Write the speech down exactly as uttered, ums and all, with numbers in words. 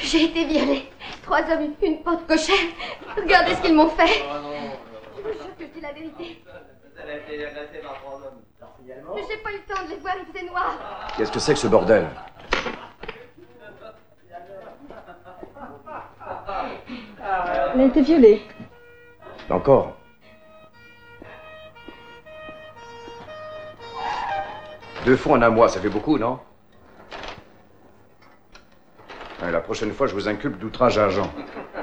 J'ai été violée. Trois hommes, une porte cochère. Regardez ce qu'ils m'ont fait. Je vous jure que je dis la vérité. Mais j'ai pas eu le temps de les voir, il faisait noir. Qu'est-ce que c'est que ce bordel? Elle a été violée. Encore? Deux fois en un mois, ça fait beaucoup, non? La prochaine fois, je vous inculpe d'outrage à agent.